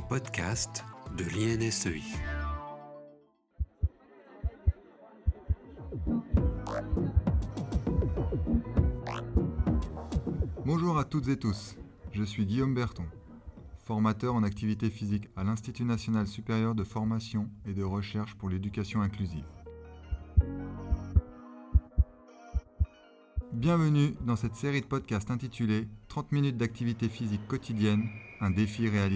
podcasts de l'INSEI. Bonjour à toutes et tous, je suis Guillaume Berton, formateur en activité physique à l'Institut national supérieur de formation et de recherche pour l'éducation inclusive. Bienvenue dans cette série de podcasts intitulée « 30 minutes d'activité physique quotidienne, un défi réalisable ».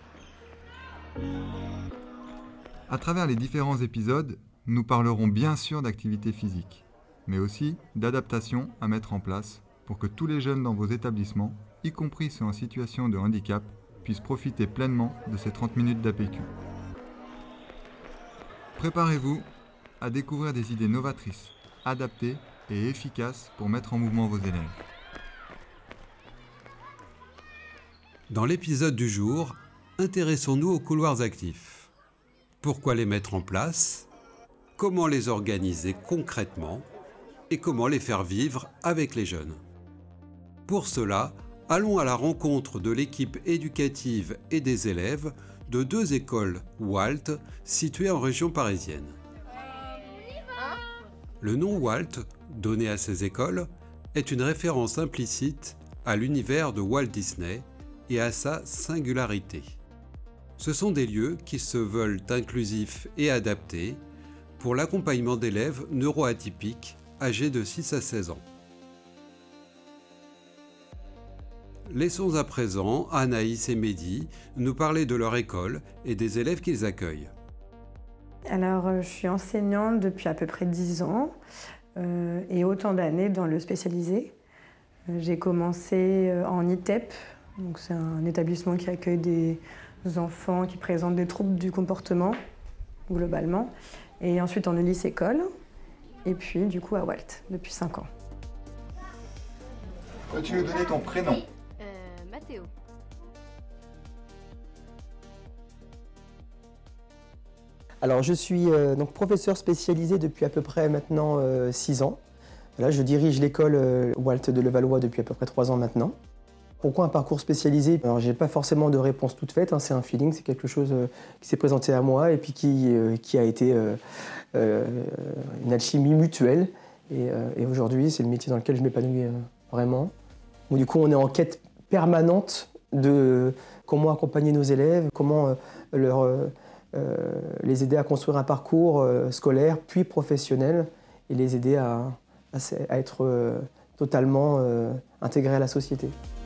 À travers les différents épisodes, nous parlerons bien sûr d'activité physique, mais aussi d'adaptation à mettre en place pour que tous les jeunes dans vos établissements, y compris ceux en situation de handicap, puissent profiter pleinement de ces 30 minutes d'APQ. Préparez-vous à découvrir des idées novatrices, adaptées et efficaces pour mettre en mouvement vos élèves. Dans l'épisode du jour, intéressons-nous aux couloirs actifs. Pourquoi les mettre en place ? Comment les organiser concrètement ? Et comment les faire vivre avec les jeunes ? Pour cela, allons à la rencontre de l'équipe éducative et des élèves de 2 écoles WALT situées en région parisienne. Le nom WALT, donné à ces écoles, est une référence implicite à l'univers de Walt Disney et à sa singularité. Ce sont des lieux qui se veulent inclusifs et adaptés pour l'accompagnement d'élèves neuroatypiques âgés de 6 à 16 ans. Laissons à présent Anaïs et Mehdi nous parler de leur école et des élèves qu'ils accueillent. Alors, je suis enseignante depuis à peu près 10 ans et autant d'années dans le spécialisé. J'ai commencé en ITEP, donc c'est un établissement qui accueille des enfants qui présentent des troubles du comportement, globalement, et ensuite en Ulysse-École, et puis du coup à WALT depuis 5 ans. Peux-tu nous donner ton prénom ? Mathéo. Alors je suis donc professeur spécialisé depuis à peu près maintenant 6 ans. Là, je dirige l'école WALT de Levallois depuis à peu près 3 ans maintenant. Pourquoi un parcours spécialisé ? Alors j'ai pas forcément de réponse toute faite, c'est un feeling, c'est quelque chose qui s'est présenté à moi et puis qui a été une alchimie mutuelle. Et aujourd'hui, c'est le métier dans lequel je m'épanouis vraiment. Donc, du coup, on est en quête permanente de comment accompagner nos élèves, comment les aider à construire un parcours scolaire puis professionnel et les aider à être totalement intégrés à la société.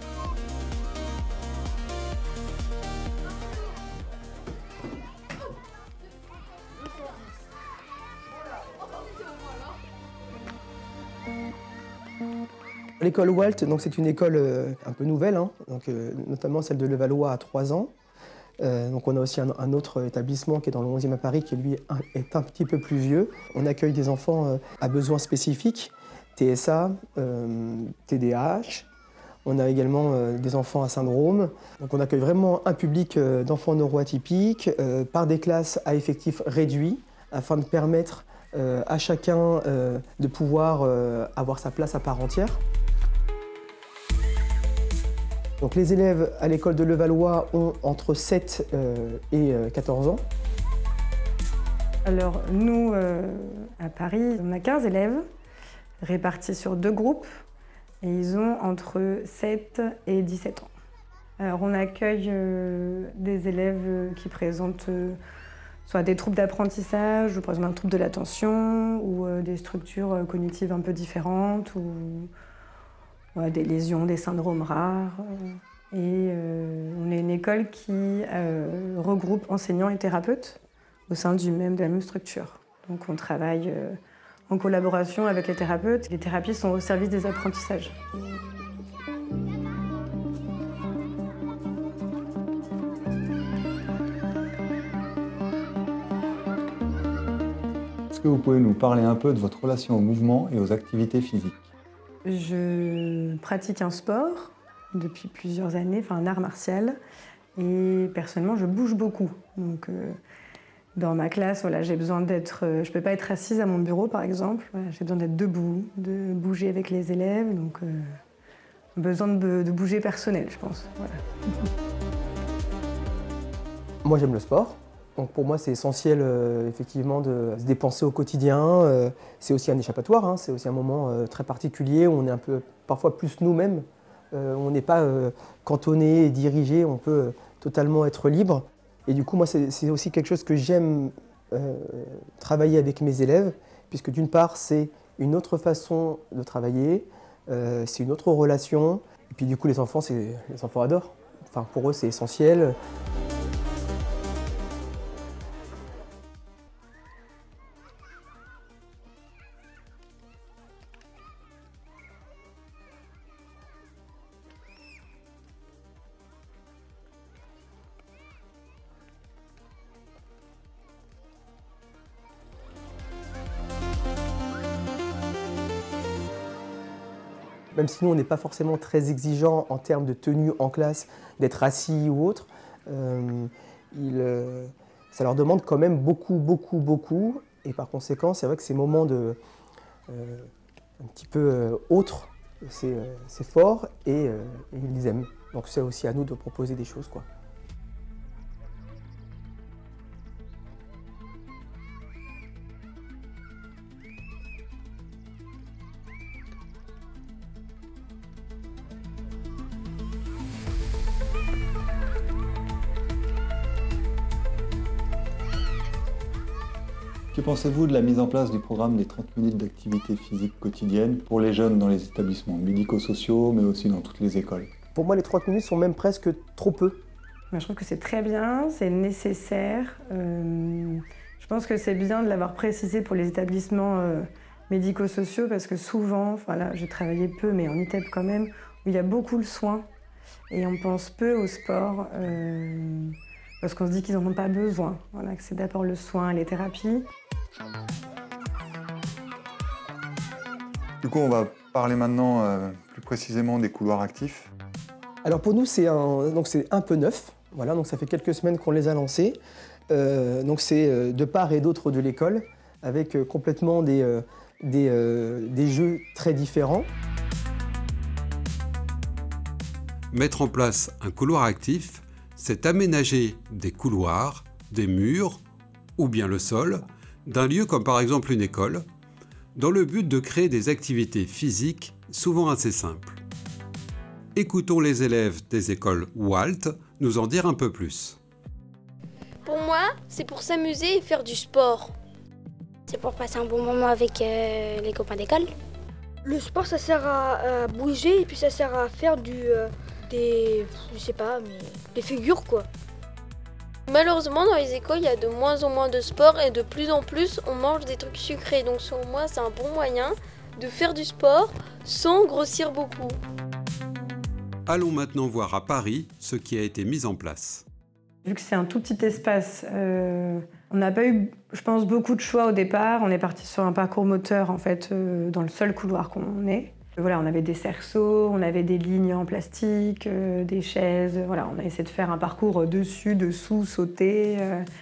L'école WALT, donc c'est une école un peu nouvelle, notamment celle de Levallois à 3 ans. Donc on a aussi un autre établissement qui est dans le 11e à Paris, qui lui est un petit peu plus vieux. On accueille des enfants à besoins spécifiques, TSA, TDAH. On a également des enfants à syndrome. Donc on accueille vraiment un public d'enfants neuroatypiques par des classes à effectifs réduits afin de permettre à chacun de pouvoir avoir sa place à part entière. Donc les élèves à l'école de Levallois ont entre 7 et 14 ans. Alors nous, à Paris, on a 15 élèves répartis sur 2 groupes et ils ont entre 7 et 17 ans. Alors on accueille des élèves qui présentent soit des troubles d'apprentissage, ou par exemple un trouble de l'attention, ou des structures cognitives un peu différentes, ou des lésions, des syndromes rares. Et on est une école qui regroupe enseignants et thérapeutes au sein de la même structure. Donc on travaille en collaboration avec les thérapeutes. Les thérapies sont au service des apprentissages. Est-ce que vous pouvez nous parler un peu de votre relation au mouvement et aux activités physiques ? Je pratique un sport depuis plusieurs années, un art martial, et personnellement je bouge beaucoup. Donc, dans ma classe, j'ai besoin d'être. Je ne peux pas être assise à mon bureau par exemple, j'ai besoin d'être debout, de bouger avec les élèves, donc besoin de bouger personnel, je pense. Voilà. Moi j'aime le sport, donc pour moi c'est essentiel effectivement de se dépenser au quotidien. C'est aussi un échappatoire, hein. C'est aussi un moment très particulier où on est un peu parfois plus nous-mêmes. On n'est pas cantonné et dirigé, on peut totalement être libre. Et du coup moi c'est aussi quelque chose que j'aime travailler avec mes élèves, puisque d'une part c'est une autre façon de travailler, c'est une autre relation. Et puis du coup les enfants adorent. Enfin pour eux c'est essentiel. Même si nous, on n'est pas forcément très exigeant en termes de tenue en classe, d'être assis ou autre, ça leur demande quand même beaucoup. Et par conséquent, c'est vrai que ces moments un petit peu autres, c'est fort et ils les aiment. Donc c'est aussi à nous de proposer des choses, quoi. Que pensez-vous de la mise en place du programme des 30 minutes d'activité physique quotidienne pour les jeunes dans les établissements médico-sociaux, mais aussi dans toutes les écoles? Pour moi, les 30 minutes sont même presque trop peu. Je trouve que c'est très bien, c'est nécessaire. Je pense que c'est bien de l'avoir précisé pour les établissements médico-sociaux parce que souvent, enfin là, j'ai travaillé peu, mais en ITEP quand même, où il y a beaucoup le soin et on pense peu au sport parce qu'on se dit qu'ils n'en ont pas besoin. Voilà, que c'est d'abord le soin et les thérapies. Du coup, on va parler maintenant plus précisément des couloirs actifs. Alors pour nous, c'est un peu neuf. Voilà, donc ça fait quelques semaines qu'on les a lancés. Donc c'est de part et d'autre de l'école, avec complètement des jeux très différents. Mettre en place un couloir actif, c'est aménager des couloirs, des murs ou bien le sol d'un lieu comme par exemple une école, dans le but de créer des activités physiques souvent assez simples. Écoutons les élèves des écoles Walt nous en dire un peu plus. Pour moi, c'est pour s'amuser et faire du sport. C'est pour passer un bon moment avec les copains d'école. Le sport, ça sert à bouger et puis ça sert à faire des figures, quoi. Malheureusement, dans les écoles, il y a de moins en moins de sport et de plus en plus, on mange des trucs sucrés. Donc, selon moi, c'est un bon moyen de faire du sport sans grossir beaucoup. Allons maintenant voir à Paris ce qui a été mis en place. Vu que c'est un tout petit espace, on n'a pas eu, je pense, beaucoup de choix au départ. On est parti sur un parcours moteur, en fait, dans le seul couloir qu'on est. Voilà, on avait des cerceaux, on avait des lignes en plastique, des chaises. Voilà, on a essayé de faire un parcours dessus, dessous, sauter.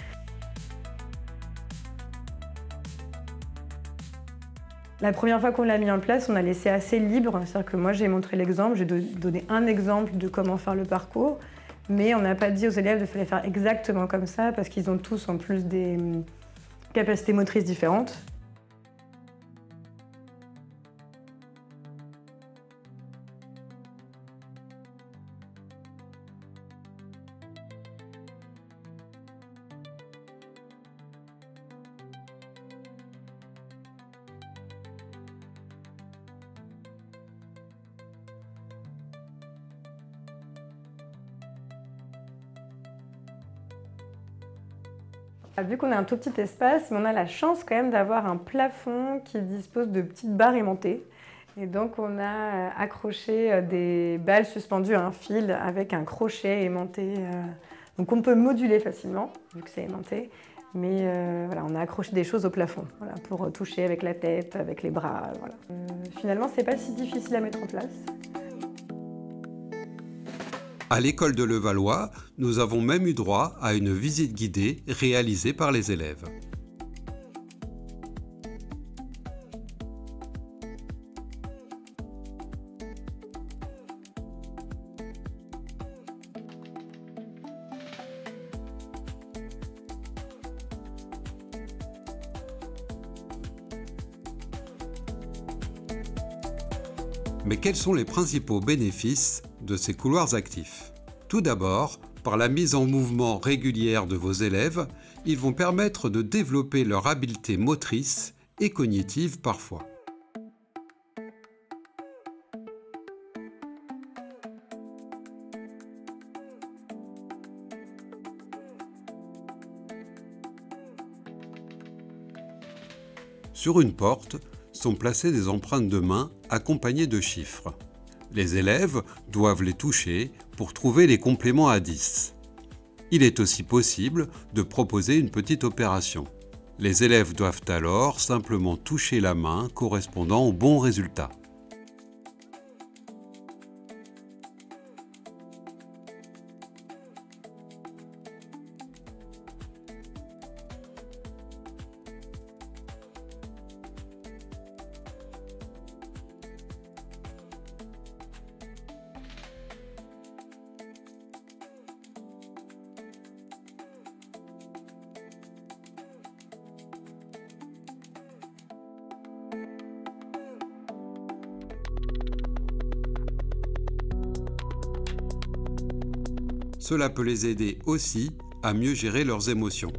La première fois qu'on l'a mis en place, on a laissé assez libre. C'est-à-dire que moi, j'ai montré l'exemple, j'ai donné un exemple de comment faire le parcours. Mais on n'a pas dit aux élèves de faire exactement comme ça, parce qu'ils ont tous en plus des capacités motrices différentes. Vu qu'on a un tout petit espace, on a la chance quand même d'avoir un plafond qui dispose de petites barres aimantées. Et donc on a accroché des balles suspendues à un fil avec un crochet aimanté. Donc on peut moduler facilement, vu que c'est aimanté. Mais voilà, on a accroché des choses au plafond voilà, pour toucher avec la tête, avec les bras. Voilà. Finalement, c'est pas si difficile à mettre en place. À l'école de Levallois, nous avons même eu droit à une visite guidée réalisée par les élèves. Mais quels sont les principaux bénéfices de ces couloirs actifs ? Tout d'abord, par la mise en mouvement régulière de vos élèves, ils vont permettre de développer leur habileté motrice et cognitive parfois. Sur une porte sont placées des empreintes de main accompagnées de chiffres. Les élèves doivent les toucher pour trouver les compléments à 10. Il est aussi possible de proposer une petite opération. Les élèves doivent alors simplement toucher la main correspondant au bon résultat. Cela peut les aider aussi à mieux gérer leurs émotions.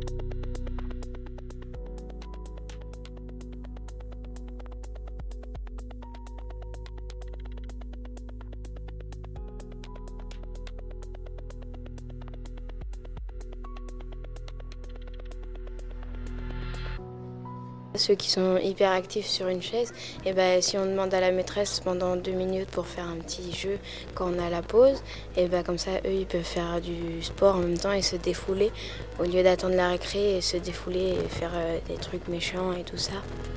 Ceux qui sont hyper actifs sur une chaise, et si on demande à la maîtresse pendant 2 minutes pour faire un petit jeu quand on a la pause, et comme ça eux ils peuvent faire du sport en même temps et se défouler au lieu d'attendre la récré et se défouler et faire des trucs méchants et tout ça.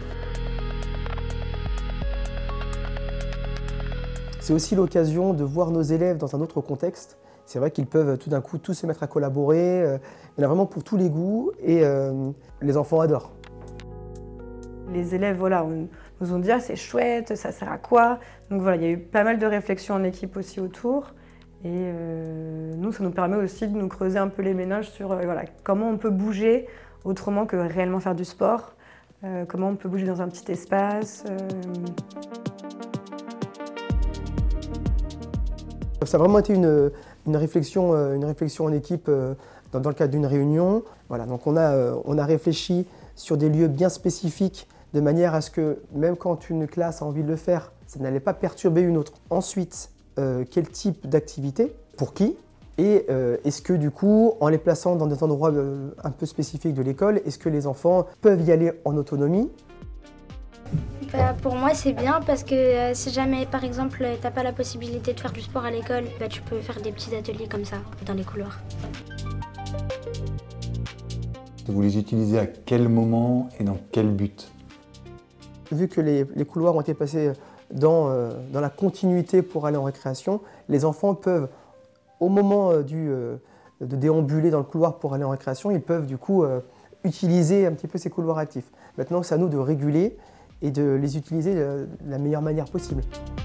C'est aussi l'occasion de voir nos élèves dans un autre contexte. C'est vrai qu'ils peuvent tout d'un coup tous se mettre à collaborer. Il y en a vraiment pour tous les goûts et les enfants adorent. Les élèves nous ont dit « c'est chouette, ça sert à quoi ?» Donc voilà, il y a eu pas mal de réflexions en équipe aussi autour. Et nous, ça nous permet aussi de nous creuser un peu les méninges sur comment on peut bouger autrement que réellement faire du sport, comment on peut bouger dans un petit espace. Ça a vraiment été une réflexion en équipe dans le cadre d'une réunion. Voilà, donc on a réfléchi sur des lieux bien spécifiques de manière à ce que, même quand une classe a envie de le faire, ça n'allait pas perturber une autre. Ensuite, quel type d'activité, pour qui ? Et est-ce que du coup, en les plaçant dans des endroits un peu spécifiques de l'école, est-ce que les enfants peuvent y aller en autonomie ? Pour moi c'est bien parce que si jamais par exemple t'as pas la possibilité de faire du sport à l'école, tu peux faire des petits ateliers comme ça dans les couloirs. Vous les utilisez à quel moment et dans quel but ? Vu que les couloirs ont été passés dans la continuité pour aller en récréation, les enfants peuvent, au moment de déambuler dans le couloir pour aller en récréation, ils peuvent du coup utiliser un petit peu ces couloirs actifs. Maintenant, c'est à nous de réguler et de les utiliser de la meilleure manière possible.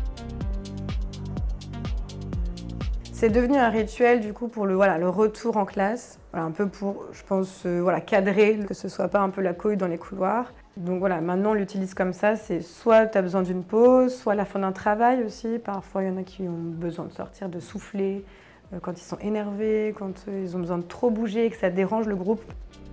C'est devenu un rituel du coup pour le retour en classe, un peu pour, je pense, cadrer, que ce soit pas un peu la cohue dans les couloirs. Donc maintenant on l'utilise comme ça, c'est soit tu as besoin d'une pause, soit à la fin d'un travail aussi. Parfois il y en a qui ont besoin de sortir, de souffler, quand ils sont énervés, quand ils ont besoin de trop bouger et que ça dérange le groupe.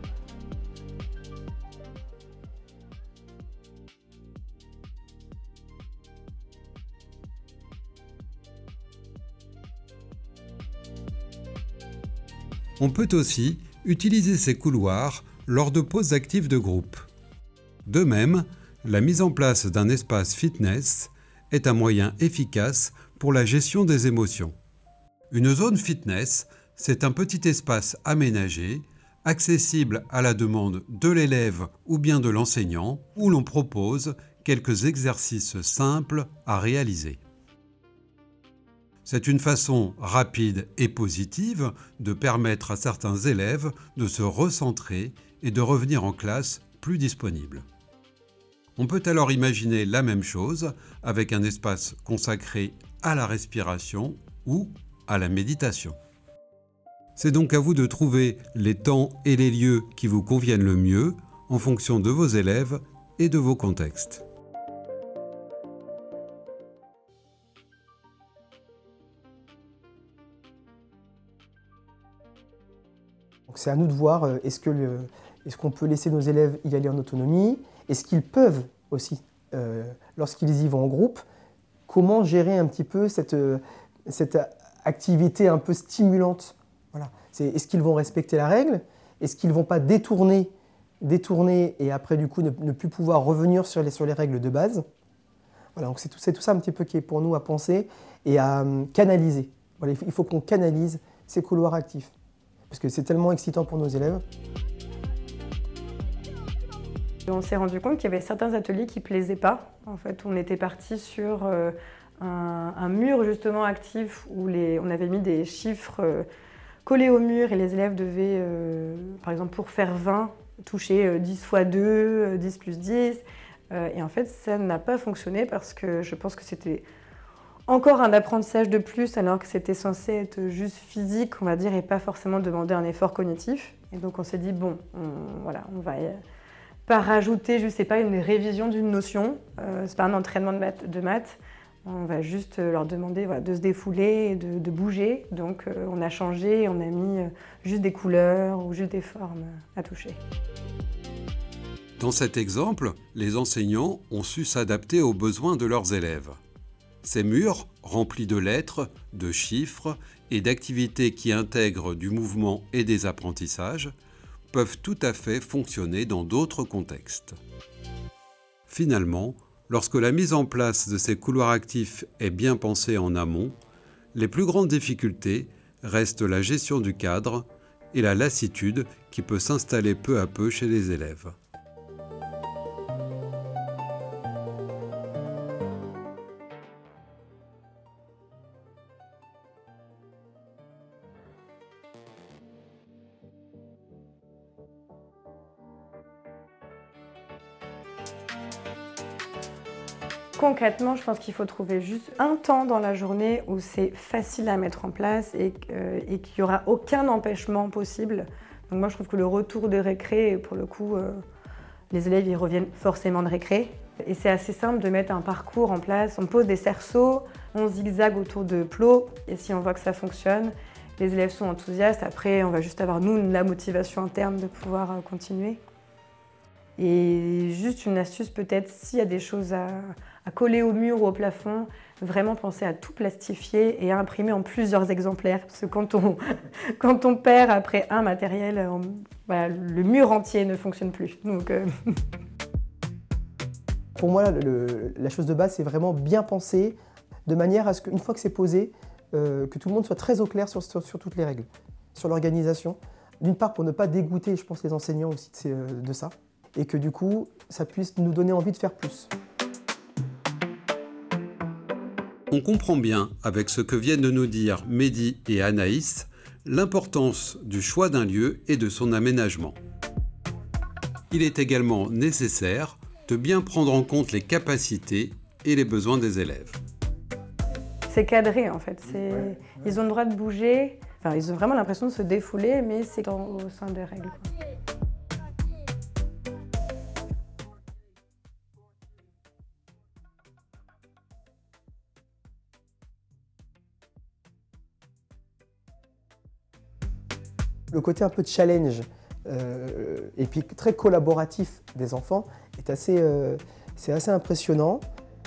On peut aussi utiliser ces couloirs lors de pauses actives de groupe. De même, la mise en place d'un espace fitness est un moyen efficace pour la gestion des émotions. Une zone fitness, c'est un petit espace aménagé, accessible à la demande de l'élève ou bien de l'enseignant, où l'on propose quelques exercices simples à réaliser. C'est une façon rapide et positive de permettre à certains élèves de se recentrer et de revenir en classe plus disponibles. On peut alors imaginer la même chose avec un espace consacré à la respiration ou à la méditation. C'est donc à vous de trouver les temps et les lieux qui vous conviennent le mieux en fonction de vos élèves et de vos contextes. Donc c'est à nous de voir, est-ce qu'on peut laisser nos élèves y aller en autonomie? Est-ce qu'ils peuvent aussi, lorsqu'ils y vont en groupe, comment gérer un petit peu cette activité un peu stimulante? Voilà. Est-ce qu'ils vont respecter la règle? Est-ce qu'ils ne vont pas détourner et après du coup ne plus pouvoir revenir sur les règles de base? Voilà, donc c'est tout ça un petit peu qui est pour nous à penser et à canaliser. Voilà, il faut qu'on canalise ces couloirs actifs parce que c'est tellement excitant pour nos élèves. On s'est rendu compte qu'il y avait certains ateliers qui ne plaisaient pas. En fait, on était parti sur un mur justement actif où on avait mis des chiffres collés au mur et les élèves devaient, par exemple pour faire 20, toucher 10 x 2, 10 plus 10. Et en fait, ça n'a pas fonctionné parce que je pense que c'était encore un apprentissage de plus alors que c'était censé être juste physique, on va dire, et pas forcément demander un effort cognitif. Et donc on s'est dit, bon, on va pas rajouter, je sais pas, une révision d'une notion, c'est pas un entraînement de maths. On va juste leur demander de se défouler et de bouger. Donc on a changé, on a mis juste des couleurs ou juste des formes à toucher. Dans cet exemple, les enseignants ont su s'adapter aux besoins de leurs élèves. Ces murs, remplis de lettres, de chiffres et d'activités qui intègrent du mouvement et des apprentissages, peuvent tout à fait fonctionner dans d'autres contextes. Finalement, lorsque la mise en place de ces couloirs actifs est bien pensée en amont, les plus grandes difficultés restent la gestion du cadre et la lassitude qui peut s'installer peu à peu chez les élèves. Concrètement, je pense qu'il faut trouver juste un temps dans la journée où c'est facile à mettre en place et qu'il n'y aura aucun empêchement possible. Donc moi, je trouve que le retour de récré, pour le coup, les élèves ils reviennent forcément de récré. Et c'est assez simple de mettre un parcours en place. On pose des cerceaux, on zigzague autour de plots. Et si on voit que ça fonctionne, les élèves sont enthousiastes. Après, on va juste avoir, nous, la motivation interne de pouvoir continuer. Et juste une astuce peut-être, s'il y a des choses à coller au mur ou au plafond, vraiment penser à tout plastifier et à imprimer en plusieurs exemplaires. Parce que quand on perd après un matériel, le mur entier ne fonctionne plus. Donc, Pour moi, la chose de base, c'est vraiment bien penser de manière à ce qu'une fois que c'est posé, que tout le monde soit très au clair sur toutes les règles, sur l'organisation. D'une part, pour ne pas dégoûter, je pense, les enseignants aussi de ça. Et que du coup, ça puisse nous donner envie de faire plus. On comprend bien, avec ce que viennent de nous dire Mehdi et Anaïs, l'importance du choix d'un lieu et de son aménagement. Il est également nécessaire de bien prendre en compte les capacités et les besoins des élèves. C'est cadré en fait, ils ont le droit de bouger, enfin, ils ont vraiment l'impression de se défouler, mais c'est au sein des règles. Le côté un peu de challenge et puis très collaboratif des enfants est c'est assez impressionnant.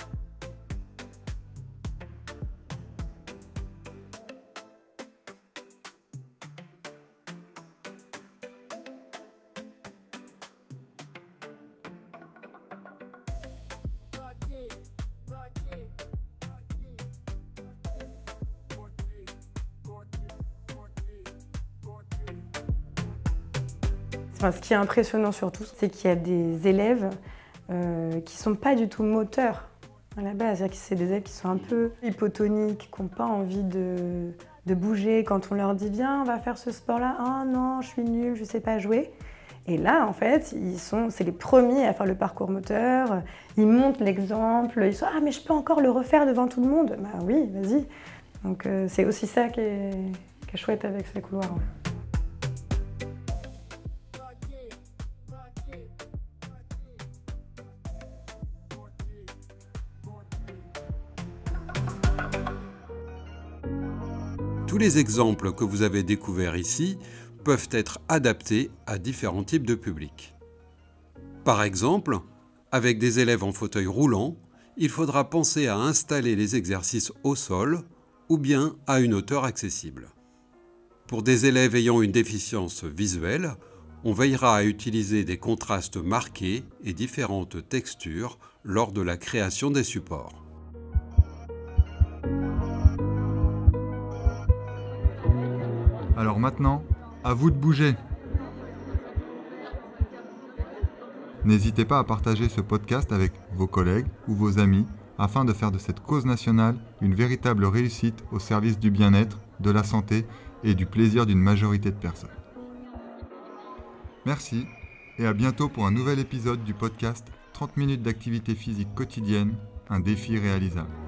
Enfin, ce qui est impressionnant surtout, c'est qu'il y a des élèves qui ne sont pas du tout moteurs à la base. C'est-à-dire que c'est des élèves qui sont un peu hypotoniques, qui n'ont pas envie de bouger. Quand on leur dit « Viens, on va faire ce sport-là »,« Ah non, je suis nulle, je ne sais pas jouer ». Et là, en fait, c'est les premiers à faire le parcours moteur. Ils montrent l'exemple. Ils sont « Ah, mais je peux encore le refaire devant tout le monde ». Bah oui, vas-y. Donc c'est aussi ça qui est chouette avec ces couloirs. Ouais. Tous les exemples que vous avez découverts ici peuvent être adaptés à différents types de publics. Par exemple, avec des élèves en fauteuil roulant, il faudra penser à installer les exercices au sol ou bien à une hauteur accessible. Pour des élèves ayant une déficience visuelle, on veillera à utiliser des contrastes marqués et différentes textures lors de la création des supports. Alors maintenant, à vous de bouger. N'hésitez pas à partager ce podcast avec vos collègues ou vos amis afin de faire de cette cause nationale une véritable réussite au service du bien-être, de la santé et du plaisir d'une majorité de personnes. Merci et à bientôt pour un nouvel épisode du podcast 30 minutes d'activité physique quotidienne, un défi réalisable.